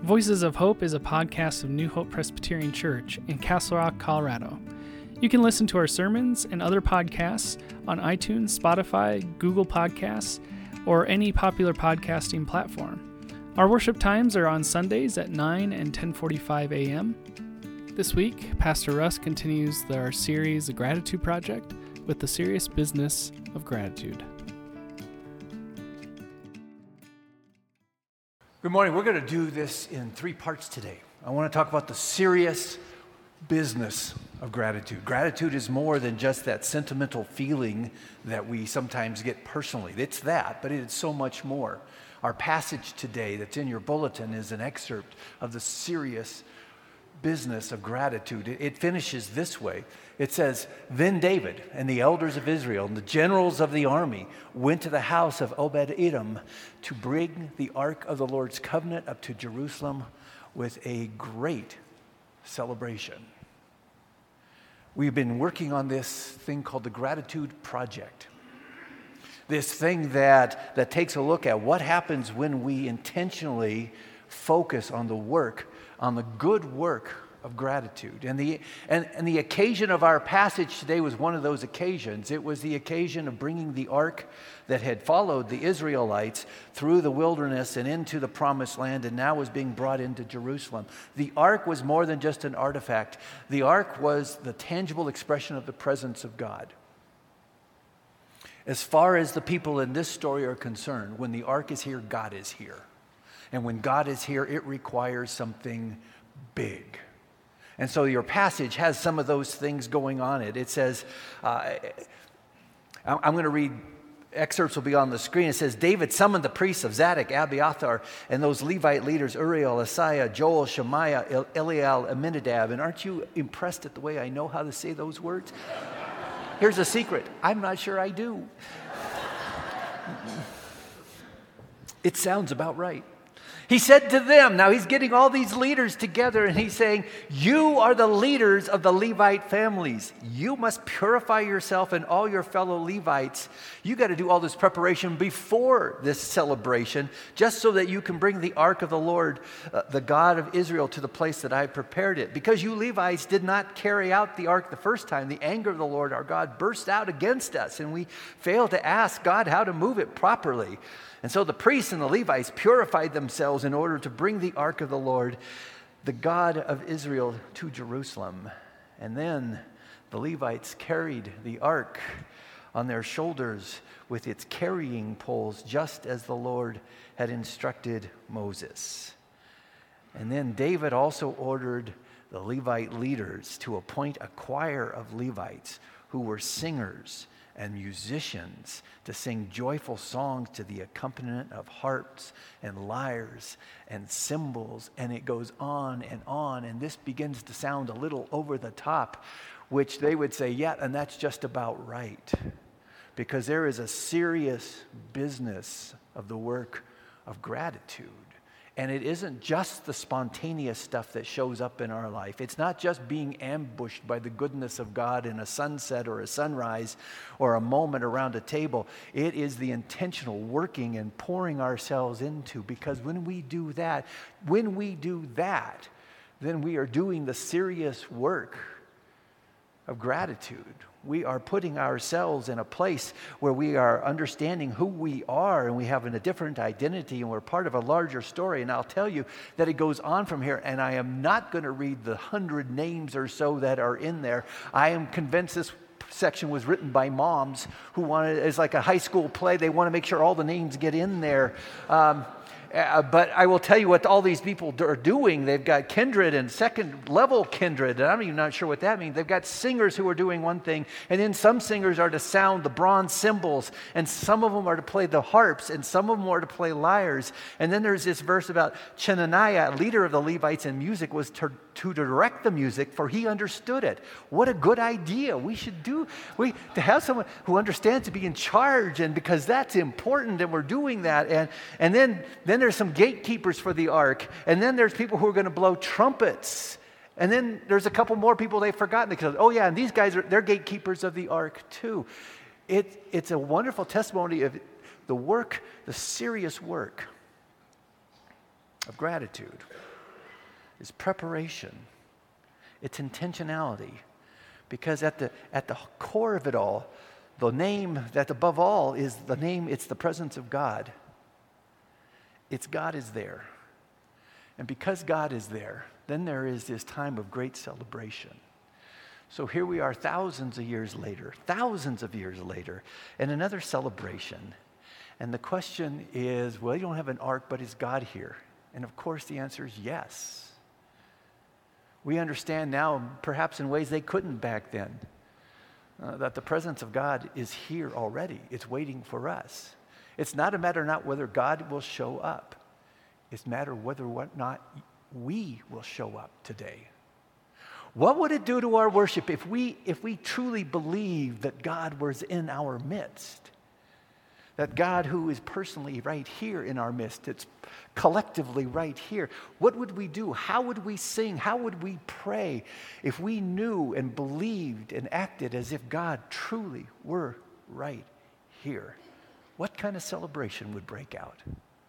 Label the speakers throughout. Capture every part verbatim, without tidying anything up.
Speaker 1: Voices of Hope is a podcast of New Hope Presbyterian Church in Castle Rock, Colorado. You can listen to our sermons and other podcasts on iTunes, Spotify, Google Podcasts, or any popular podcasting platform. Our worship times are on Sundays at nine and ten forty-five a.m. This week, Pastor Russ continues our series, The Gratitude Project, with the serious business of gratitude.
Speaker 2: Good morning. We're going to do this in three parts today. I want to talk about the serious business of gratitude. Gratitude is more than just that sentimental feeling that we sometimes get personally. It's that, but it's so much more. Our passage today that's in your bulletin is an excerpt of the serious business of gratitude. It finishes this way. It says, "Then David and the elders of Israel and the generals of the army went to the house of Obed-Edom to bring the ark of the Lord's covenant up to Jerusalem with a great celebration." We've been working on this thing called the Gratitude Project. This thing that, that takes a look at what happens when we intentionally focus on the work, on the good work of gratitude. And the, and, and the occasion of our passage today was one of those occasions. It was the occasion of bringing the ark that had followed the Israelites through the wilderness and into the promised land and now was being brought into Jerusalem. The ark was more than just an artifact. The ark was the tangible expression of the presence of God. As far as the people in this story are concerned, when the ark is here, God is here. And when God is here, it requires something big. And so your passage has some of those things going on it. It says, uh, I'm going to read, excerpts will be on the screen. It says, David summoned the priests of Zadok, Abiathar, and those Levite leaders, Uriel, Asaiah, Joel, Shemaiah, Eliel, Aminadab. And aren't you impressed at the way I know how to say those words? Here's a secret. I'm not sure I do. It sounds about right. He said to them, now he's getting all these leaders together and he's saying, you are the leaders of the Levite families. You must purify yourself and all your fellow Levites. You got to do all this preparation before this celebration, just so that you can bring the ark of the Lord, uh, the God of Israel, to the place that I prepared it. Because you Levites did not carry out the ark the first time, the anger of the Lord our God burst out against us, and we failed to ask God how to move it properly. And so the priests and the Levites purified themselves in order to bring the ark of the Lord, the God of Israel, to Jerusalem. And then the Levites carried the ark on their shoulders with its carrying poles, just as the Lord had instructed Moses. And then David also ordered the Levite leaders to appoint a choir of Levites who were singers and musicians to sing joyful songs to the accompaniment of harps and lyres and cymbals, and it goes on and on, and this begins to sound a little over the top, which they would say, yeah, and that's just about right, because there is a serious business of the work of gratitude. And it isn't just the spontaneous stuff that shows up in our life. It's not just being ambushed by the goodness of God in a sunset or a sunrise or a moment around a table. It is the intentional working and pouring ourselves into, because when we do that, when we do that, then we are doing the serious work of gratitude. We are putting ourselves in a place where we are understanding who we are, and we have a different identity, and we're part of a larger story. And I'll tell you that it goes on from here, and I am not going to read the hundred names or so that are in there. I am convinced this section was written by moms who wanted, it's like a high school play, they want to make sure all the names get in there. Um, Uh, but I will tell you what all these people are doing. They've got kindred and second level kindred, and I'm even not sure what that means. They've got singers who are doing one thing, and then some singers are to sound the bronze cymbals, and some of them are to play the harps, and some of them are to play lyres. And then there's this verse about Chenaniah, leader of the Levites in music, was to, to direct the music, for he understood it. What a good idea. We should do, we to have someone who understands to be in charge, and because that's important, and we're doing that. And, and then, then there's some gatekeepers for the ark, and then there's people who are going to blow trumpets, and then there's a couple more people they've forgotten, because, oh yeah, and these guys are, they're gatekeepers of the ark too. It, it's a wonderful testimony of the work, the serious work of gratitude. is preparation. It's intentionality. Because at the, at the core of it all, the name that above all is the name, it's the presence of God. It's God is there. And because God is there, then there is this time of great celebration. So here we are thousands of years later, thousands of years later, and another celebration. And the question is, well, you don't have an ark, but is God here? And of course the answer is yes. We understand now, perhaps in ways they couldn't back then, uh, that the presence of God is here already. It's waiting for us. It's not a matter not whether God will show up. It's a matter whether or not we will show up today. What would it do to our worship if we, if we truly believed that God was in our midst? That God who is personally right here in our midst, it's collectively right here. What would we do? How would we sing? How would we pray if we knew and believed and acted as if God truly were right here? What kind of celebration would break out?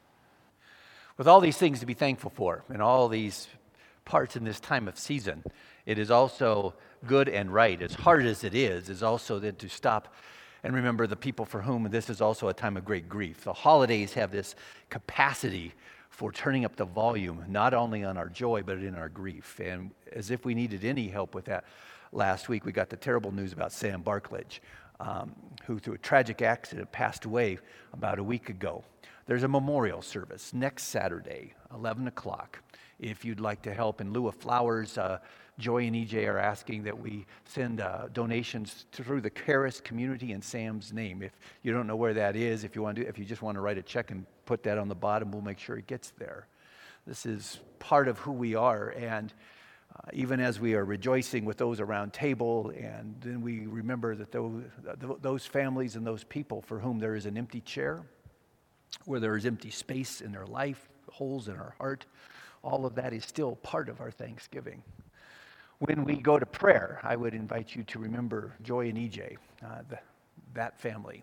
Speaker 2: With all these things to be thankful for and all these parts in this time of season, it is also good and right, as hard as it is, is also then to stop and remember the people for whom this is also a time of great grief. The holidays have this capacity for turning up the volume, not only on our joy, but in our grief. And as if we needed any help with that, last week we got the terrible news about Sam Bartledge, um, who through a tragic accident passed away about a week ago. There's a memorial service next Saturday, eleven o'clock. If you'd like to help in lieu of flowers, uh, Joy and E J are asking that we send uh, donations through the Charis community in Sam's name. If you don't know where that is, if you want to, if you just want to write a check and put that on the bottom, we'll make sure it gets there. This is part of who we are, and uh, even as we are rejoicing with those around table, and then we remember that those, those families and those people for whom there is an empty chair, where there is empty space in their life, holes in our heart, all of that is still part of our Thanksgiving. When we go to prayer, I would invite you to remember Joy and E J, uh, the, that family,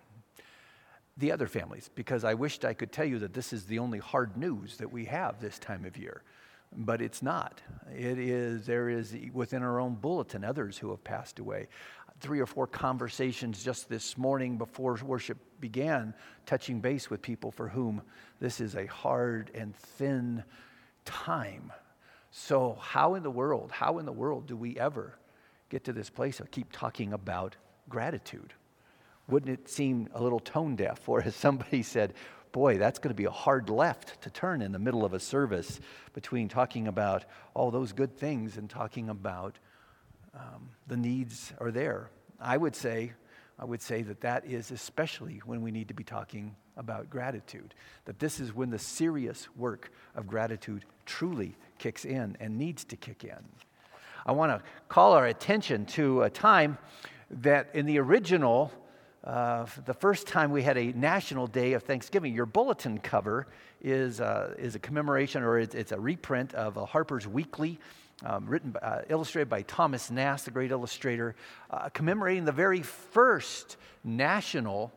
Speaker 2: the other families, because I wished I could tell you that this is the only hard news that we have this time of year, but it's not. It is, there is within our own bulletin others who have passed away. Three or four conversations just this morning before worship began, touching base with people for whom this is a hard and thin time. So how in the world, how in the world do we ever get to this place of keep talking about gratitude? Wouldn't it seem a little tone deaf? Or as somebody said, boy, that's going to be a hard left to turn in the middle of a service between talking about all those good things and talking about um, the needs are there. I would say, I would say that that is especially when we need to be talking about gratitude, that this is when the serious work of gratitude truly kicks in and needs to kick in. I want to call our attention to a time that in the original, uh, the first time we had a national day of Thanksgiving, your bulletin cover is, uh, is a commemoration, or it's, it's a reprint of a Harper's Weekly, um, written, uh, illustrated by Thomas Nast, the great illustrator, uh, commemorating the very first national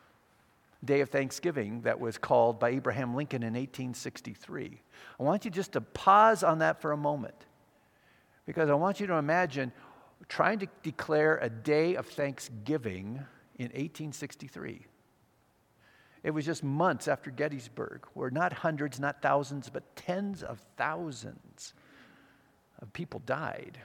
Speaker 2: day of Thanksgiving that was called by Abraham Lincoln in eighteen sixty-three. I want you just to pause on that for a moment, because I want you to imagine trying to declare a day of Thanksgiving in eighteen sixty-three. It was just months after Gettysburg, where not hundreds, not thousands, but tens of thousands of people died,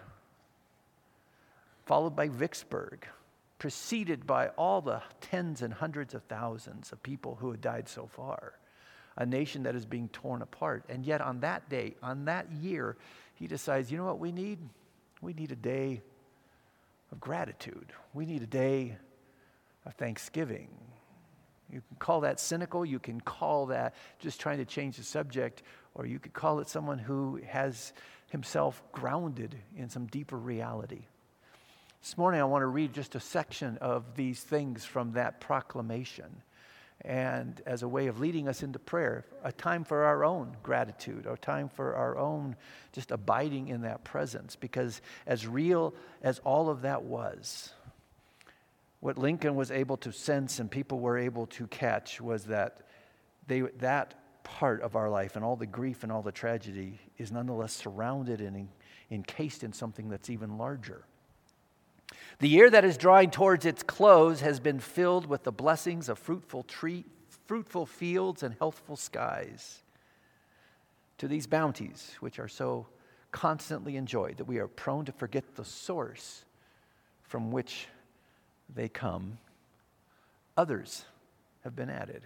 Speaker 2: followed by Vicksburg, preceded by all the tens and hundreds of thousands of people who had died so far. A nation that is being torn apart. And yet on that day, on that year, he decides, you know what we need? We need a day of gratitude. We need a day of thanksgiving. You can call that cynical. You can call that just trying to change the subject. Or you could call it someone who has himself grounded in some deeper reality. This morning I want to read just a section of these things from that proclamation, and as a way of leading us into prayer, a time for our own gratitude, a time for our own just abiding in that presence, because as real as all of that was, what Lincoln was able to sense and people were able to catch was that they, that part of our life and all the grief and all the tragedy is nonetheless surrounded and en- encased in something that's even larger. The year that is drawing towards its close has been filled with the blessings of fruitful tree, fruitful fields and healthful skies. To these bounties, which are so constantly enjoyed, that we are prone to forget the source from which they come, others have been added,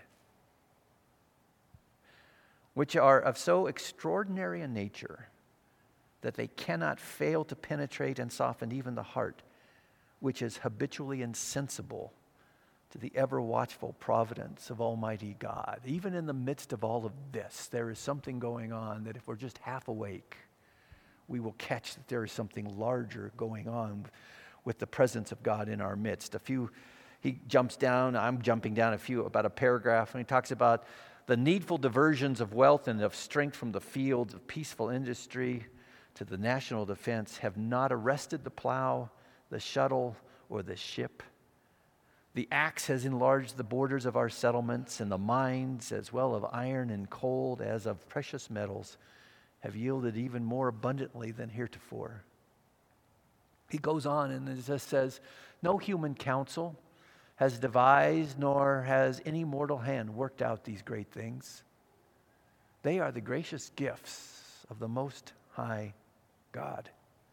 Speaker 2: which are of so extraordinary a nature that they cannot fail to penetrate and soften even the heart, which is habitually insensible to the ever-watchful providence of Almighty God. Even in the midst of all of this, there is something going on that if we're just half awake, we will catch that there is something larger going on with the presence of God in our midst. A few, he jumps down, I'm jumping down a few, about a paragraph, and he talks about the needful diversions of wealth and of strength from the fields of peaceful industry to the national defense have not arrested the plow, the shuttle, or the ship. The axe has enlarged the borders of our settlements, and the mines, as well of iron and coal as of precious metals, have yielded even more abundantly than heretofore. He goes on and it just says, no human counsel has devised, nor has any mortal hand worked out these great things. They are the gracious gifts of the Most High God.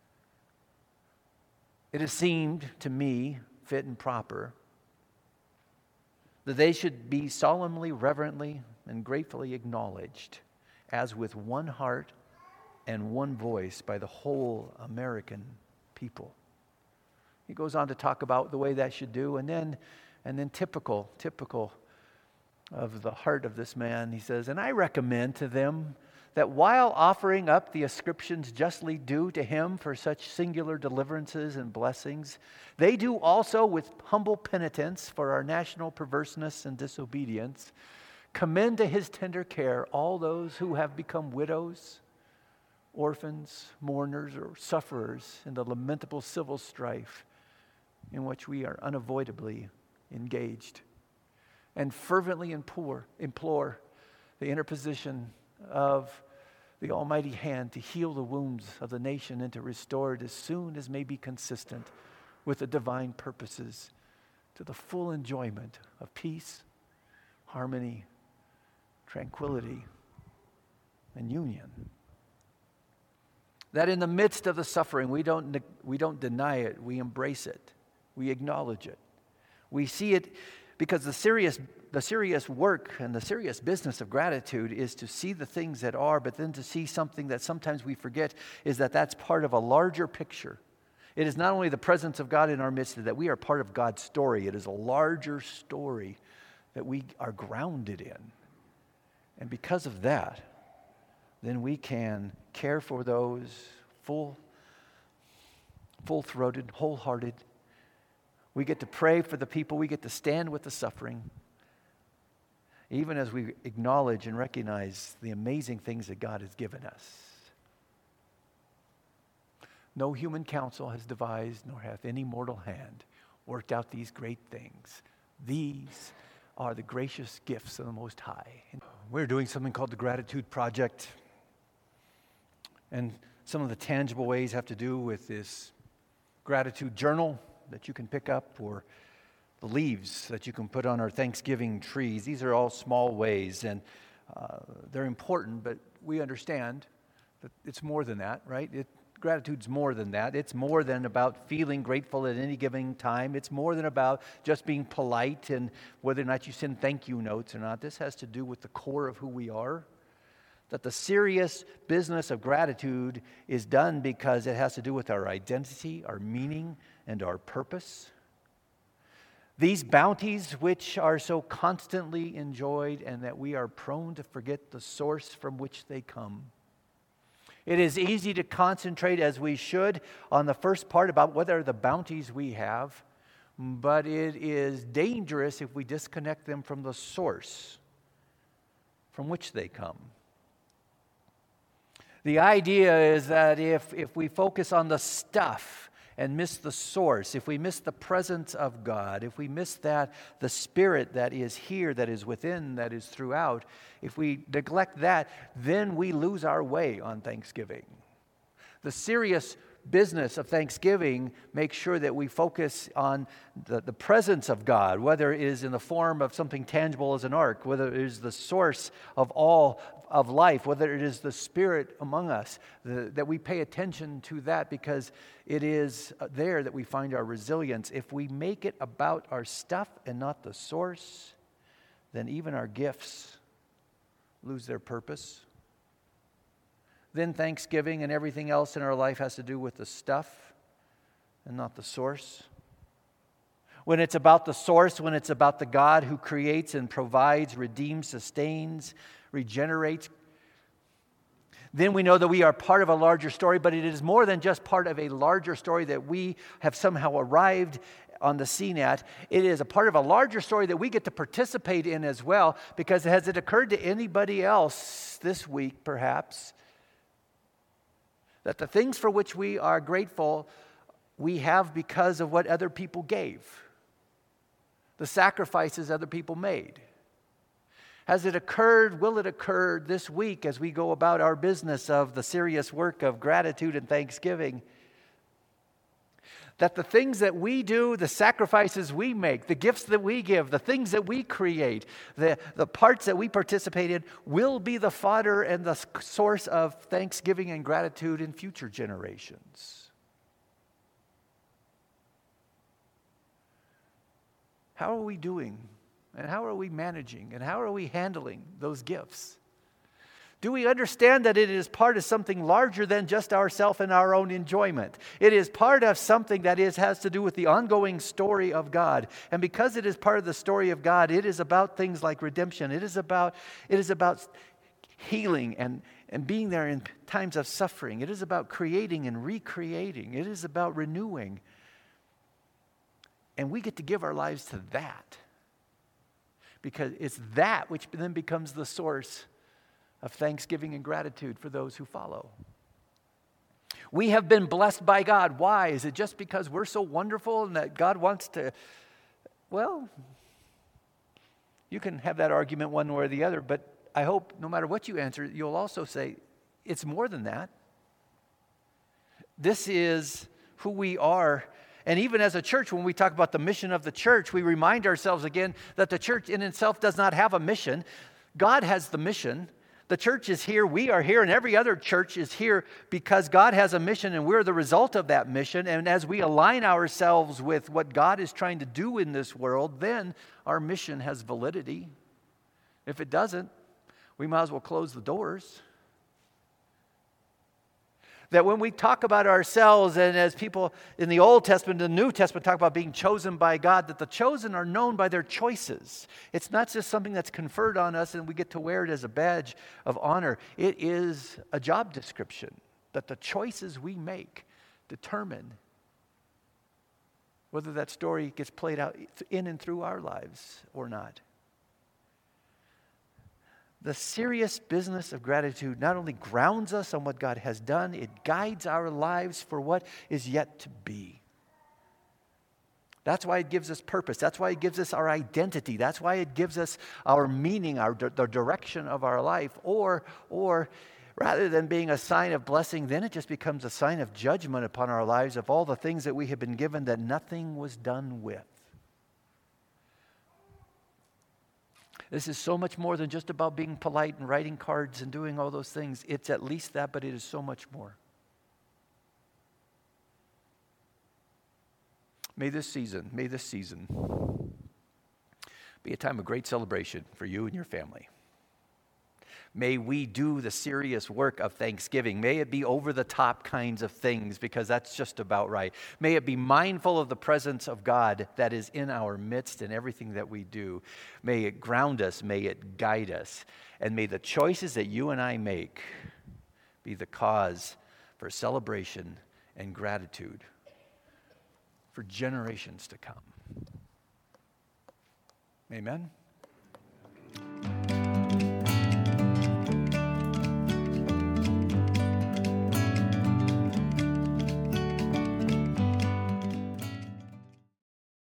Speaker 2: It has seemed to me fit and proper that they should be solemnly, reverently, and gratefully acknowledged as with one heart and one voice by the whole American people. He goes on to talk about the way that should do, and then, and then typical, typical of the heart of this man, he says, and I recommend to them that while offering up the ascriptions justly due to him for such singular deliverances and blessings, they do also with humble penitence for our national perverseness and disobedience, commend to his tender care all those who have become widows, orphans, mourners, or sufferers in the lamentable civil strife in which we are unavoidably engaged, and fervently implore, implore the interposition of the almighty hand to heal the wounds of the nation and to restore it as soon as may be consistent with the divine purposes to the full enjoyment of peace, harmony, tranquility, and union. That in the midst of the suffering, we don't, we don't deny it, we embrace it, we acknowledge it. We see it because the serious The serious work and the serious business of gratitude is to see the things that are, but then to see something that sometimes we forget is that that's part of a larger picture. It is not only the presence of God in our midst, that we are part of God's story. It is a larger story that we are grounded in. And because of that, then we can care for those full, full-throated, wholehearted. We get to pray for the people. We get to stand with the suffering. Even as we acknowledge and recognize the amazing things that God has given us. No human counsel has devised, nor hath any mortal hand worked out these great things. These are the gracious gifts of the Most High. We're doing something called the Gratitude Project. And some of the tangible ways have to do with this gratitude journal that you can pick up, or the leaves that you can put on our Thanksgiving trees. These are all small ways, and uh, they're important, but we understand that it's more than that, right? It, gratitude's more than that. It's more than about feeling grateful at any given time. It's more than about just being polite and whether or not you send thank you notes or not. This has to do with the core of who we are. That the serious business of gratitude is done because it has to do with our identity, our meaning, and our purpose. These bounties which are so constantly enjoyed and that we are prone to forget the source from which they come. It is easy to concentrate, as we should, on the first part about what are the bounties we have, but it is dangerous if we disconnect them from the source from which they come. The idea is that if, if we focus on the stuff and miss the source, if we miss the presence of God, if we miss that, the Spirit that is here, that is within, that is throughout, if we neglect that, then we lose our way on Thanksgiving. The serious business of Thanksgiving makes sure that we focus on the, the presence of God, whether it is in the form of something tangible as an ark, whether it is the source of all of life, whether it is the Spirit among us, the, that we pay attention to that, because it is there that we find our resilience. If we make it about our stuff and not the source, then even our gifts lose their purpose. Then Thanksgiving and everything else in our life has to do with the stuff and not the source. When it's about the source, when it's about the God who creates and provides, redeems, sustains, regenerates, then we know that we are part of a larger story, but it is more than just part of a larger story that we have somehow arrived on the scene at. It is a part of a larger story that we get to participate in as well, because has it occurred to anybody else this week, perhaps, that the things for which we are grateful, we have because of what other people gave, the sacrifices other people made? Has it occurred, will it occur this week as we go about our business of the serious work of gratitude and thanksgiving, that the things that we do, the sacrifices we make, the gifts that we give, the things that we create, the, the parts that we participate in will be the fodder and the source of thanksgiving and gratitude in future generations? How are we doing? And how are we managing? And how are we handling those gifts? Do we understand that it is part of something larger than just ourselves and our own enjoyment? It is part of something that is, has to do with the ongoing story of God. And because it is part of the story of God, it is about things like redemption. It is about, it is about healing and, and being there in times of suffering. It is about creating and recreating. It is about renewing. And we get to give our lives to that, because it's that which then becomes the source of thanksgiving and gratitude for those who follow. We have been blessed by God. Why? Is it just because we're so wonderful and that God wants to? Well, you can have that argument one way or the other, but I hope no matter what you answer, you'll also say, it's more than that. This is who we are. And even as a church, when we talk about the mission of the church, we remind ourselves again that the church in itself does not have a mission. God has the mission. The church is here, we are here, and every other church is here because God has a mission and we're the result of that mission. And as we align ourselves with what God is trying to do in this world, then our mission has validity. If it doesn't, we might as well close the doors. That when we talk about ourselves, and as people in the Old Testament and the New Testament talk about being chosen by God, that the chosen are known by their choices. It's not just something that's conferred on us and we get to wear it as a badge of honor. It is a job description, that the choices we make determine whether that story gets played out in and through our lives or not. The serious business of gratitude not only grounds us on what God has done, it guides our lives for what is yet to be. That's why it gives us purpose. That's why it gives us our identity. That's why it gives us our meaning, our the direction of our life. Or, or rather than being a sign of blessing, then it just becomes a sign of judgment upon our lives of all the things that we have been given that nothing was done with. This is so much more than just about being polite and writing cards and doing all those things. It's at least that, but it is so much more. May this season, may this season be a time of great celebration for you and your family. May we do the serious work of thanksgiving. May it be over-the-top kinds of things, because that's just about right. May it be mindful of the presence of God that is in our midst in everything that we do. May it ground us. May it guide us. And may the choices that you and I make be the cause for celebration and gratitude for generations to come. Amen.